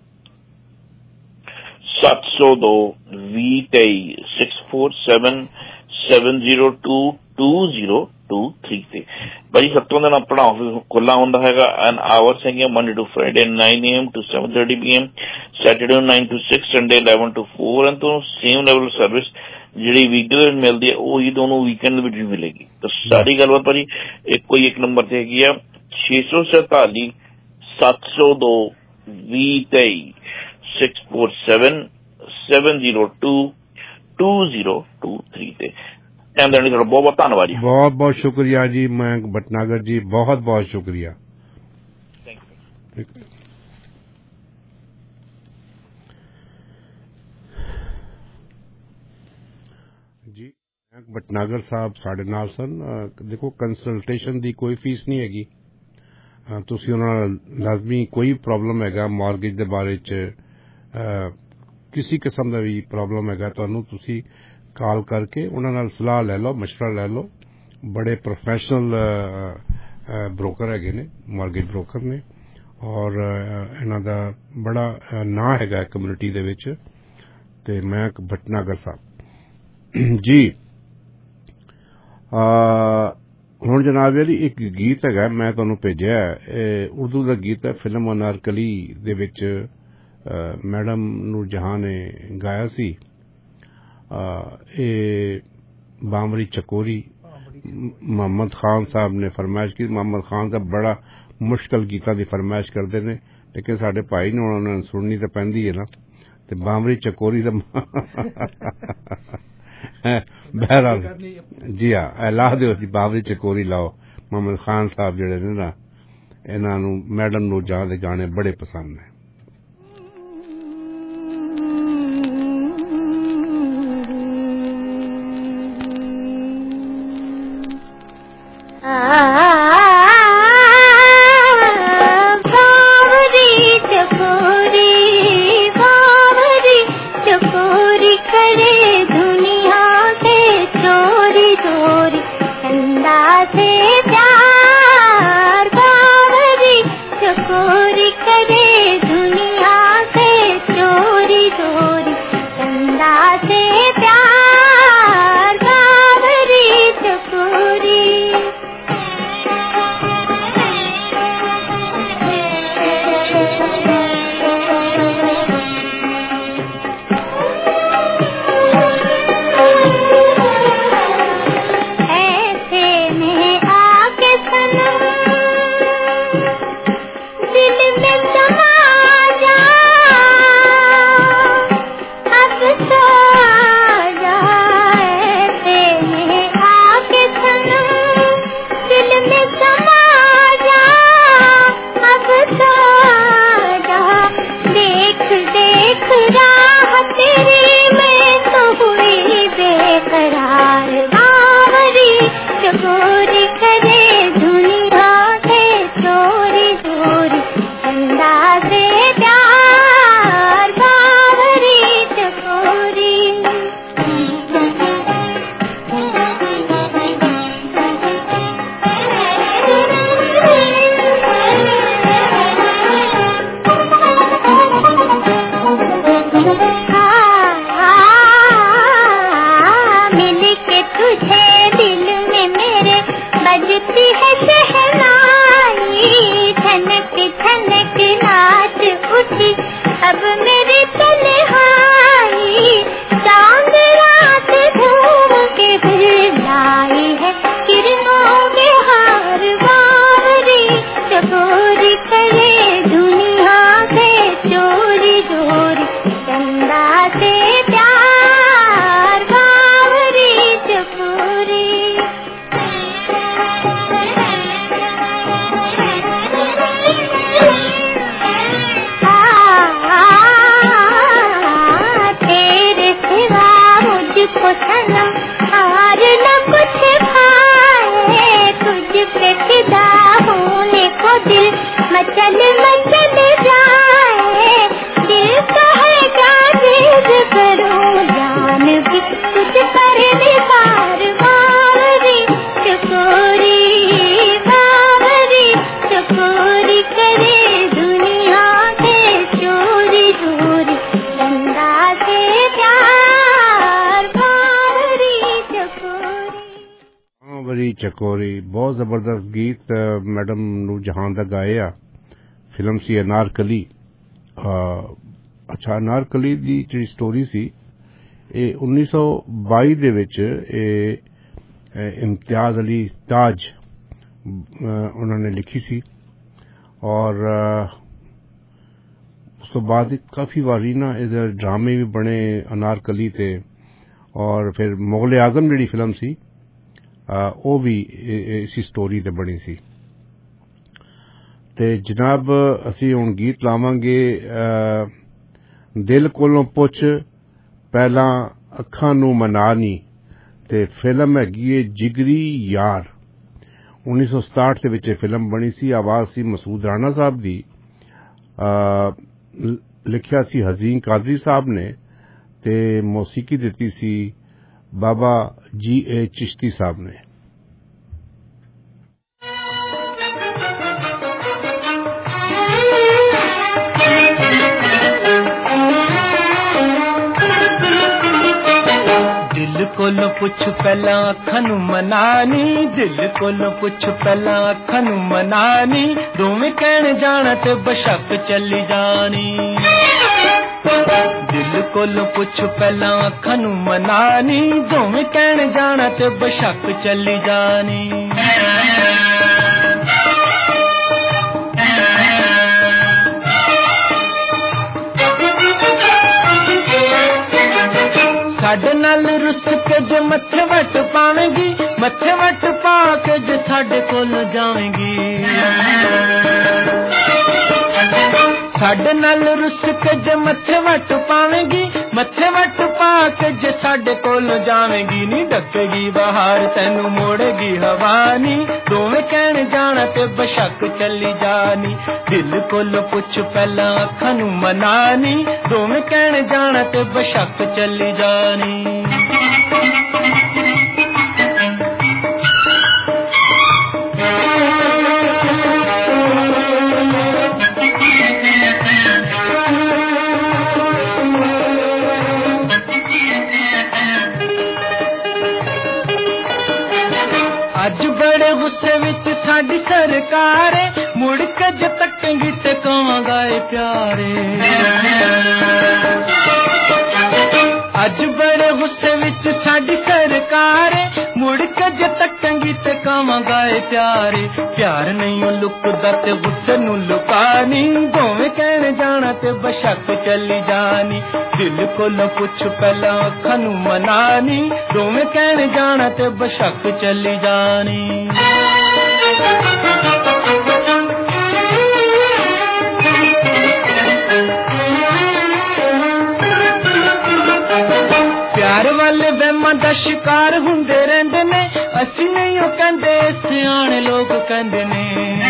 ਸੱਤ ਸੌ ਦੋ ਵੀਹ ਤੇਈ six four seven seven zero two two zero two three ਤੇ ਭਾਜੀ ਸੱਤੋਂ ਦਿਨ ਆਪਣਾ ਆਫਿਸ ਖੁੱਲਾ ਹੁੰਦਾ ਹੈਗਾ ਐਂਡ ਆਵਰਸ ਹੈਗੀਆਂ Monday to Friday nine A M to seven thirty P M, Saturday nine to six, Sunday eleven to four. And ਤੁਹਾਨੂੰ ਸੇਮ ਲੈਵਲ ਸਰਵਿਸ ਜਿਹੜੀ ਵੀਕਡੇ ਵਿੱਚ ਮਿਲਦੀ ਹੈ ਉਹੀ ਤੁਹਾਨੂੰ ਵੀਕਐਂਡ ਵਿੱਚ ਵੀ ਮਿਲੇਗੀ। ਤਾਂ ਸਾਰੀ ਗੱਲਬਾਤ ਭਾਜੀ ਇੱਕੋ ਹੀ ਇੱਕ ਨੰਬਰ ਤੇ ਹੈਗੀ ਆ, ਛੇ ਸੌ ਸੈਤਾਲੀ ਸੱਤ ਸੌ ਦੋ ਵੀਹ ਤੇਈ six four seven seven zero two two zero two three ते टाइम देने का बहुत बहुत धन्यवाद जी। बहुत बहुत शुक्रिया जी मयंक भटनागर जी, बहुत बहुत शुक्रिया। जी मयंक भटनागर साहब साढ़े नाल सन। देखो कंसल्टेशन दी कोई फीस नहीं हैगी, तुसी उन्हां नाल लाजमी कोई प्रॉब्लम हैगा मॉर्गेज दे बारे च किसी किस्म दा भी प्रॉब्लम हैगा तुहानू तुसी कॉल करके उन्हां नाल सलाह लै लो, मशवरा लै लो। बड़े प्रोफेशनल ब्रोकर हैगे ने, मॉर्गेज ब्रोकर ने, और इन्हां दा बड़ा नां हैगा कम्युनिटी दे विच। ते मयंक भटनागर साहब जी। हुण जनाब जी एक गीत हैगा मैं तुहानू भेजिआ है, उर्दू दा गीत है, फिल्म अनारकली दे विच मैडम नूर जहां ने गाया सी। ए बामरी चकोरी मोहम्मद खान साहब ने फरमाइश की। मोहम्मद खान साहब बड़ा मुश्किल गीतां दी फरमाइश करते ने, लेकिन साडे भाई ने उन्होंने सुननी तो पैंदी है ना। ते बामरी चकोरी दा बहरहाल जी हाँ अल्लाह दे बामरी चकोरी लाओ। मोहम्मद खान साहब जेड़े ने ना, इन्हां नू मैडम नूर जहां दे गाने बड़े पसंद ने। चकोरी बहुत जबरदस्त गीत मैडम नूर जहां दा गाया। फिल्म सी अनारकली। अच्छा अनारकली दी जी स्टोरी सी ए उन्नीस सौ बाई दे विच इम्तियाज अली ताज उन्होंने लिखी सी, और उस तो बाद काफी बारी ना इधर ड्रामे भी बने अनारकली ते, और फिर मुगल आजम जिहड़ी फिल्म सी वो भी इसी स्टोरी ते बनी सी। ते जनाब असी हुण गीत लावांगे दिल कोलों पुछ पहला अखां नूं मना नी, ते फिल्म हैगी है जिगरी यार। उन्नीस सौ सताहठ के विच फिल्म बनी सी। आवाज सी मसूद राणा साहब दी, लिखिया सी हजीन कादरी साहब ने, ते मौसीकी दिती सी बाबा जी ए चिश्ती साहब ने। दिल कोलों पुछ पहला अखां नूं मनानी, दिल कोलों पुछ पहला अखां नूं मनानी, दोवें कहण जाना ते बशक चली जानी। दिल कोलों पुछ पहला अखां नूं मनानी, दोवें कहण जाना ते बशक चली जानी। साडे नाल रुस के जे मथे वट पावेंगी, मथे वट पा के जे साडे कोल जावेंगी। साडे नाल रुस के जे मथे वट पावेंगी, मथे वट पा के जे साडे कोल जावेंगी। नी डकेगी बाहर तैनू मोड़ेगी हवा नी, दोवें कहण जाना ते बशक चली जानी। दिल कोल पुछ पहला अखां नूं मनानी, दोवें कहण जाना ते बशक चली जानी। अज बड़े गुस्से विच साडी सरकार, मुड़ के जे तकेंगी ते कहांगा ए प्यारे। अज बड़े गुस्से विच साडी सरकार, मुड़ के जे तकेंगी ते कहांगा ए प्यारे। प्यार नहीं लुकदा ते गुस्से नूं लुकानी, दोवें कहण जाना ते बशक चली जानी। दिल कोलों पुछ पहला अखां नूं मनानी, दोवें कहण जाना ते बशक चली जानी। प्यार वाले वहमां दा शिकार हुंदे रहिंदे ने, असीं नहीं ओ कहंदे सियाणे लोग कहंदे ने।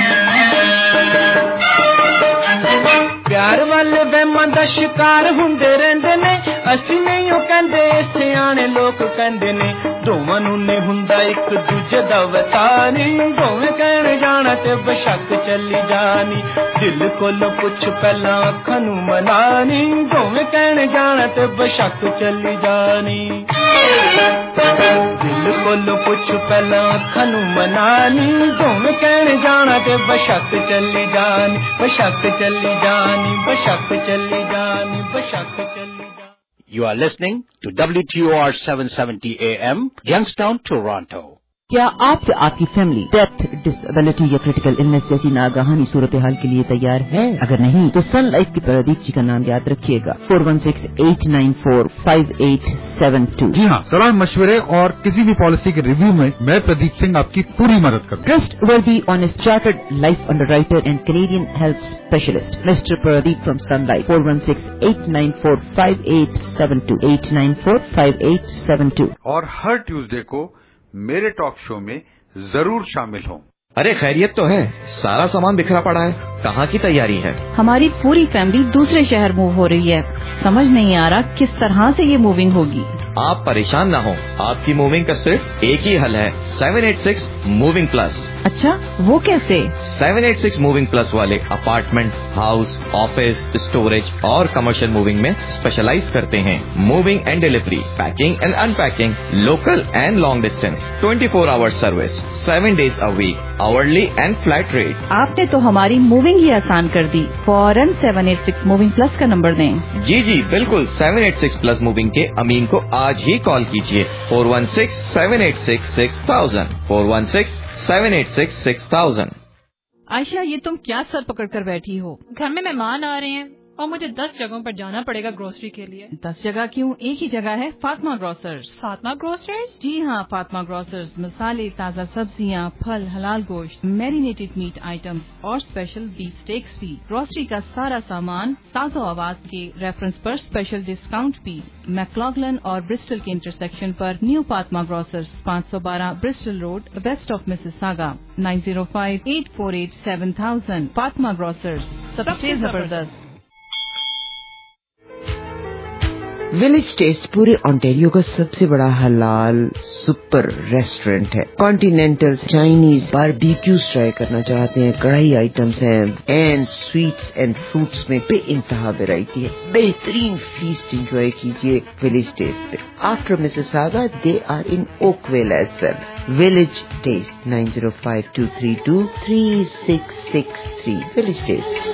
प्यार वाले वहमां दा शिकार हुंदे रहिंदे ने, असीं नहीं ओ कहंदे सियाणे लोग कहंदे ने। दोवां नूं नहीं हुंदा इक दूजे दा वसानी, दोवें कहण जाना ते बशक चली जानी। दिल कोलों पुछ पहला अखां नूं मनानी, दोवें कहण जाना ते बशक चली जानी। दिल कोलों पुछ पहला अखां नूं मनानी, दोवें कहण जाना ते बशक चली जानी। बशक चली जानी, बशक चली जानी, बशक चली जानी। You are listening to W T O R seven seventy A M, Youngstown, Toronto. क्या आप या आपकी फैमिली डेथ, डिसेबिलिटी या क्रिटिकल इलनेस जैसी नागहानी सूरत हाल के लिए तैयार है? अगर नहीं तो सन लाइफ की प्रदीप जी का नाम याद रखिएगा, four one six eight nine four five eight seven two. जी हाँ, सलाह मशवरे और किसी भी पॉलिसी के रिव्यू में मैं प्रदीप सिंह आपकी पूरी मदद करूँ। Trustworthy honest chartered life underwriter and Canadian health specialist mister Pradeep from Sun Life, four one six eight nine four five eight seven two eight nine four five eight seven two. और हर Tuesday को मेरे talk show में जरूर शामिल हों। अरे खैरियत तो है, सारा सामान बिखरा पड़ा है, कहाँ की तैयारी है? हमारी पूरी फैमिली दूसरे शहर मूव हो रही है, समझ नहीं आ रहा किस तरह से ये मूविंग होगी। आप परेशान ना हो, आपकी मूविंग का सिर्फ एक ही हल है, seven eight six Moving Plus. अच्छा, वो कैसे? Seven eight six Moving Plus वाले अपार्टमेंट, हाउस, ऑफिस, स्टोरेज और कमर्शियल मूविंग में स्पेशलाइज करते हैं। Moving and delivery, packing and unpacking, local and long distance, twenty four hour service, seven days a week, hourly and flat rate. आपने तो हमारी moving ही आसान कर दी। फौरन seven eight six Moving Plus का नंबर दें। जी जी बिल्कुल, seven eight six Plus Moving के अमीन को आज ही कॉल कीजिए, four one six seven eight six six thousand, four one six seven eight six six thousand. Ayesha, ये तुम क्या सर पकड़ कर बैठी हो? घर में मेहमान आ रहे हैं, और मुझे दस जगहों पर जाना पड़ेगा ग्रोसरी के लिए। दस जगह क्यों, एक ही जगह है, फातिमा ग्रोसर्स। फातिमा ग्रोसर्स? जी हाँ, फातिमा ग्रोसर्स मसाले, ताज़ा सब्जियाँ, फल, हलाल गोश्त, मैरिनेटेड मीट आइटम्स और स्पेशल बीफ स्टेक्स भी। ग्रोसरी का सारा सामान साजो आवाज के रेफरेंस पर स्पेशल डिस्काउंट भी। मैक्लॉगलन और ब्रिस्टल के इंटरसेक्शन पर न्यू फातिमा ग्रोसर्स, पाँच सौ बारह Bristol Road, west of Mississauga, nine zero five eight four eight seven thousand. Fatima Grocers, सबसे जबरदस्त। विलेज टेस्ट पूरे ऑन्टेरियो का सबसे बड़ा हलाल सुपर रेस्टोरेंट है। कॉन्टिनेंटल, चाइनीज, बारबेक्यूज ट्राई करना चाहते हैं, कढ़ाई आइटम्स हैं, एंड स्वीट्स एंड फ्रूट्स में बेइंतहा वैरायटी है। बेहतरीन फीस्ट एंजॉय कीजिए विलेज टेस्ट पे। After Mississauga they are in Oakville as well. Village Taste nine zero five two three two three six six three. Village Taste.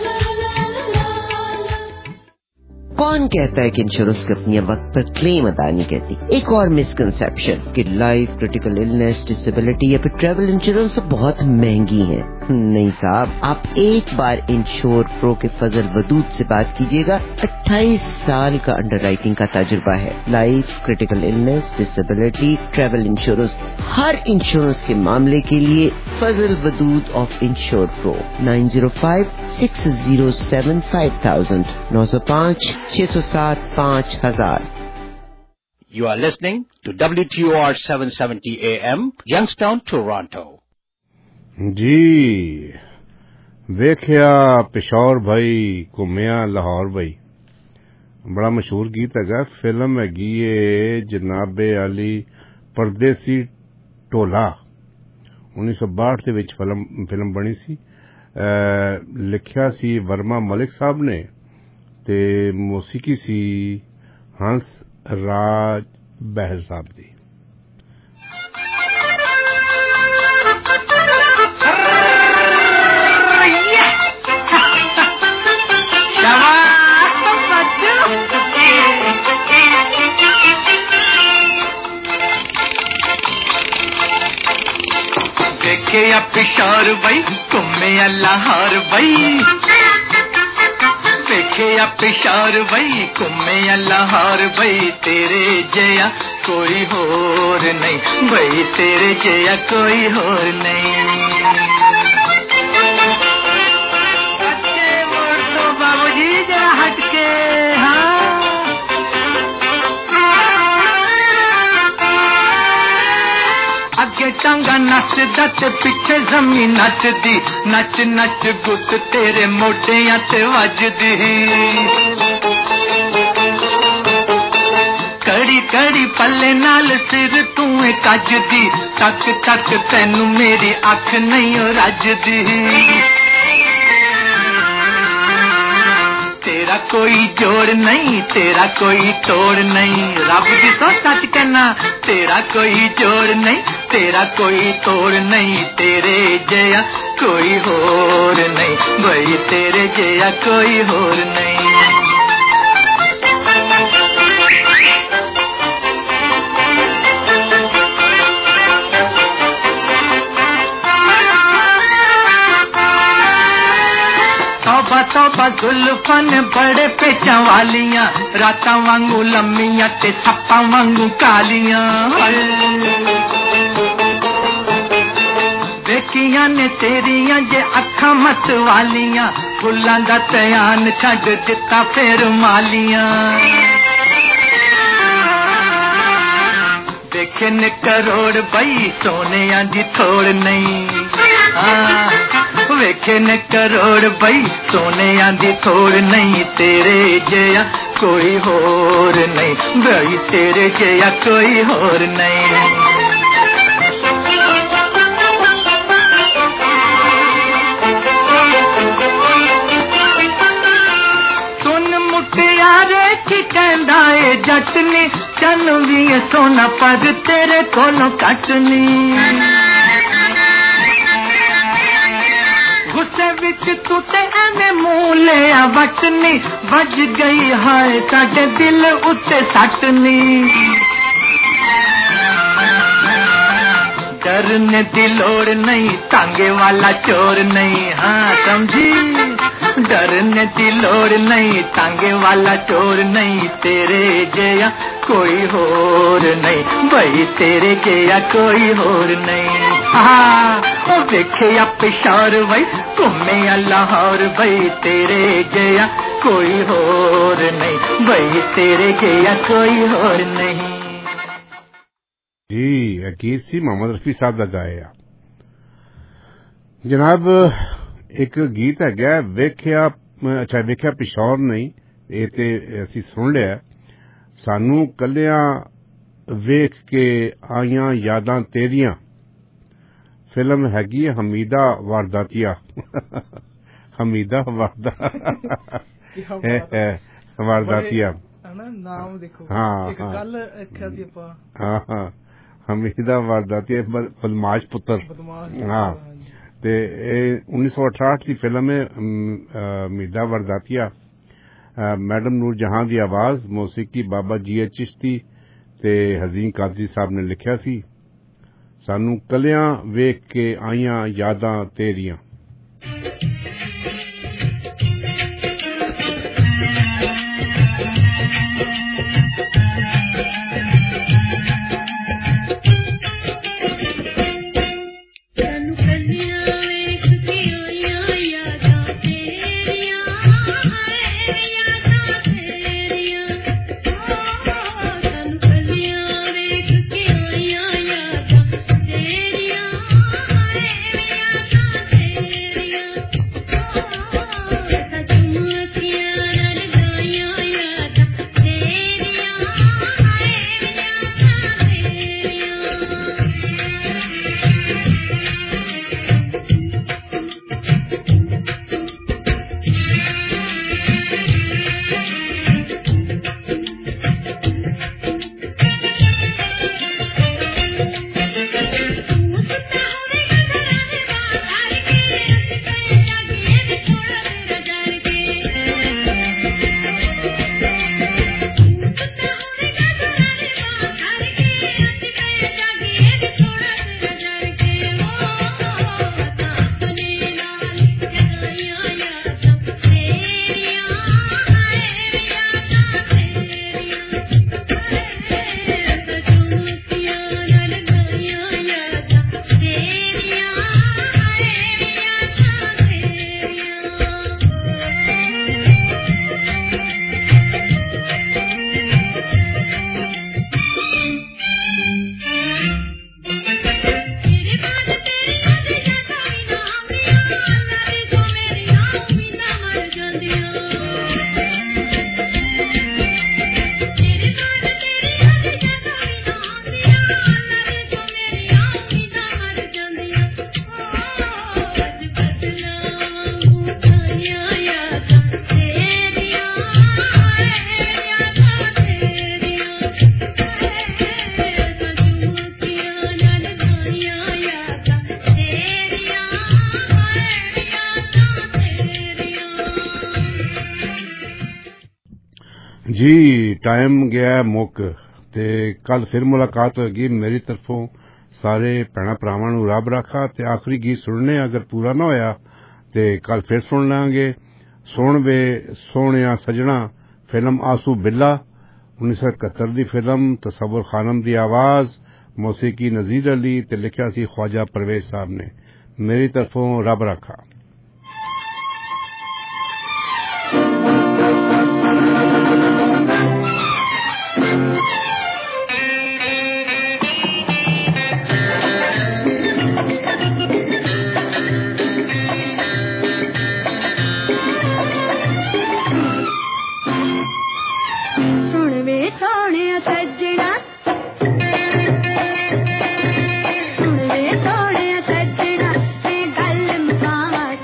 कौन कहता है कि insurance कंपनियां वक्त पर क्लेम अदा नहीं करती? एक और मिसकंसेप्शन कि लाइफ, क्रिटिकल इलनेस, डिसेबिलिटी या फिर ट्रैवल इंश्योरेंस बहुत महंगी है। नहीं साहब, आप एक बार इंश्योर प्रो के फजल वदूद से बात कीजिएगा। अट्ठाईस साल का अंडरराइटिंग का तजुर्बा है। Life, critical illness, disability, travel insurance, हर इंश्योरेंस के मामले के लिए Fazal Wadood of Insure Pro. Nine zero five six zero seven five thousand, नौ सौ पाँच छह सौ सात पाँच हजार। You are listening to W T O R seven seventy A M, Youngstown, Toronto. जी वेख्या पेशौर भाई घूमिया लाहौर भाई, बड़ा मशहूर गीत है। फिल्म हैगी है जनाबे आली परदेसी टोला, उन्नीस सौ बाहठ के विच फिल्म फिल्म बनी सी। लिखिया सी वर्मा मलिक साहब ने ते मौसीकी सी हंस राज बहल साहब दी। देखे या पिशौर बई घूमे या लाहौर बई, देखे या पिशौर बई घूमे या लाहौर बई, तेरे जया कोई होर नहीं बई, तेरे जया कोई होर नहीं। अच्छे मोड़ तो बाबूजी जरा हटके, हाँ अगे टांगा नचदा ते पिछे जमीन नचदी, नच नच गुट तेरे मोटियां ते वजदी। कड़ी कड़ी पल्ले नाल सिर तू कजदी, तक तक तैनू मेरी अख नहीं रजदी। तेरा कोई जोड़ नहीं, तेरा कोई तोड़ नहीं, रब दी तो सच कहना, तेरा कोई जोड़ नहीं, तेरा कोई तोड़ नहीं, तेरे जया कोई होर नहीं भाई, तेरे जया कोई होर नहीं। तौबा तौबा जुल्फन बड़े पेचां वालियां, रातां वांगू लम्मियां ते छप्पां वांगू कालियां। देखियां ने तेरियां जे अखां मत वालियां, फुल्लां दा तयान छड्ड दित्ता फेर मालियां। देखे ने करोड़ बई सोनियां दी थोड़ नहीं, वेखे ने करोड़ बई सोनियां दी थोड़ नहीं, तेरे जया कोई होर नहीं बई, तेरे जया कोई होर नहीं। मुटियारे की कहंदा ए जटनी, चन भी सोना पर तेरे कोलों कटनी। गुस्से विच तू ते एने मुंह लिया वटनी, बज गई है साडे दिल उत्ते सटनी। डरने दी लोड़ नहीं, तांगे वाला चोर नहीं, हाँ समझी। डरने दी लोड़ नहीं, तांगे वाला चोर नहीं, तेरे जया कोई होर नहीं, भाई तेरे जया कोई होर नहीं। हाँ ओ देखे या पिशार भाई, घूमे या लाहौर भाई, तेरे जया कोई होर नहीं, भाई तेरे जया कोई होर नहीं। जी अकीर सी मोहम्मद रफी साहब का गाया जनाब। एक गीत है वेख्या, अच्छा वेख्या पिशौर नहीं, ये ते असी सुन लिया। सानू कलिया वेख के आईया यादां तेरियां, फिल्म हैगी हमीदा वारदातिया। हमीदा वारदा वारदातिया नाम देखो। हाँ एक गल आख्या सी आपां, हाँ हाँ हमीदा वारदातिया बदमाश पुत्र। हाँ ते उन्नीस सौ अठाहठ की फिल्म है हमीदा वारदातिया। मैडम नूर जहां की आवाज, मौसीकी बाबा जी एच चिश्ती ते हजीन कादरी साहब ने लिखा सी। सानू कलियां वेख के आईयां यादां तेरियां। जी टाइम गया मुक ते कल फिर मुलाकात होगी। मेरी तरफों सारे भैणा भरावां नूं रब रखा। ते आखिरी गीत सुनने अगर पूरा ना होया ते कल फिर सुन लांगे। सुन वे सोहणिया सजना फिल्म आंसू बिल्ला उन्नीस सौ इकहत्तर दी फिल्म, तसव्वुर खानम दी आवाज, मौसीकी नजीर अली ते लिखिया सी ख्वाजा परवेज साहब ने। मेरी तरफों रब रखा। सोने सजना ते गल मुका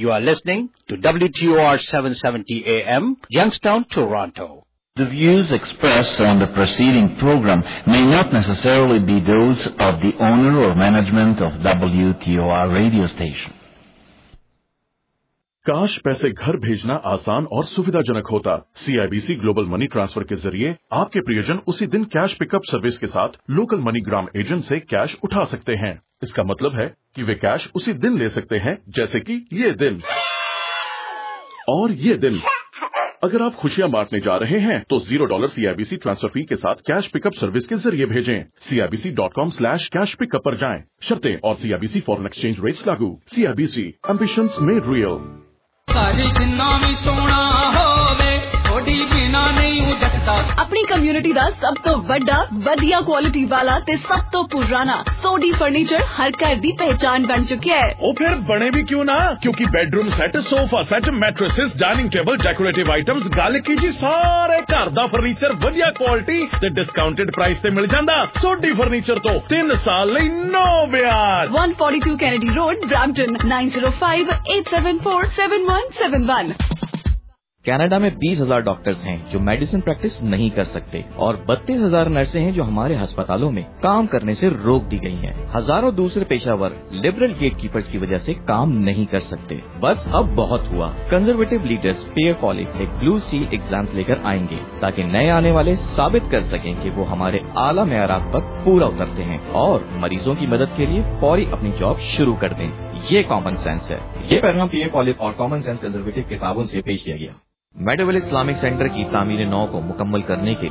You are listening to W T O R seven seventy A M, Youngstown, Toronto. The views expressed on the preceding program may not necessarily be those of the owner or management of W T O R radio station. काश पैसे घर भेजना आसान और सुविधाजनक होता। सीआईबीसी global money transfer के जरिए आपके प्रियजन उसी दिन कैश पिकअप सर्विस के साथ लोकल मनीग्राम एजेंट से कैश उठा सकते हैं। इसका मतलब है कि वे कैश उसी दिन ले सकते हैं, जैसे कि ये दिन और ये दिन। अगर आप खुशियां बांटने जा रहे हैं तो zero dollar CIBC transfer fee के साथ कैश पिकअप सर्विस के जरिए भेजें। CIBC dot com slash cash pickup पर जाएं। शर्तें और सीआईबीसी फॉरेन एक्सचेंज रेट्स लागू। CIBC, ambitions made real. अपनी कम्युनिटी ਦਾ ਸਭ ਤੋਂ ਵੱਡਾ ਵਧੀਆ ਕੁਆਲਿਟੀ ਵਾਲਾ ਤੇ ਸਭ ਤੋਂ ਪੁਰਾਣਾ ਸੋਡੀ ਫਰਨੀਚਰ ਹਰ ਘਰ ਦੀ ਪਹਿਚਾਨ ਬਣ ਚੁੱਕਿਆ ਹੈ। ਉਹ ਫਿਰ ਬਣੇ ਵੀ ਕਿਉਂ ਨਾ, ਕਿਉਂਕਿ bedroom set, sofa set, mattresses, dining table, decorative items, ਗੱਲ ਕੀ ਜੀ ਸਾਰੇ ਘਰ ਦਾ ਫਰਨੀਚਰ ਵਧੀਆ ਕੁਆਲਿਟੀ ਤੇ ਡਿਸਕਾਊਂਟਡ ਪ੍ਰਾਈਸ ਤੇ ਮਿਲ ਜਾਂਦਾ। ਸੋਡੀ ਫਰਨੀਚਰ ਤੋਂ ਤਿੰਨ ਸਾਲ ਲਈ ਨੋ ਵਿਆਜ। one forty-two Kennedy Road, Brampton, nine zero five eight seven four seven one seven one। Canada में बीस हजार डॉक्टर्स हैं जो मेडिसिन प्रैक्टिस नहीं कर सकते और बत्तीस हजार नर्सें हैं जो हमारे अस्पतालों में काम करने से रोक दी गई हैं। हजारों दूसरे पेशावर लिबरल गेट कीपर्स की वजह से काम नहीं कर सकते। बस अब बहुत हुआ। कंजर्वेटिव लीडर्स पेयर कॉलेज एक ब्लू सील एग्जाम्स लेकर आएंगे ताकि नए आने वाले साबित कर सकें कि वो हमारे आला मेयारात पर पूरा उतरते हैं और मरीजों की मदद के लिए फौरी अपनी जॉब शुरू कर दें। ये कॉमन सेंस है। ये पैगाम पीए कॉलेज और कॉमन सेंस कंजर्वेटिव किताबों से पेश किया गया। मेडोवेल इस्लामिक सेंटर की तामीर नौ को मुकम्मल करने के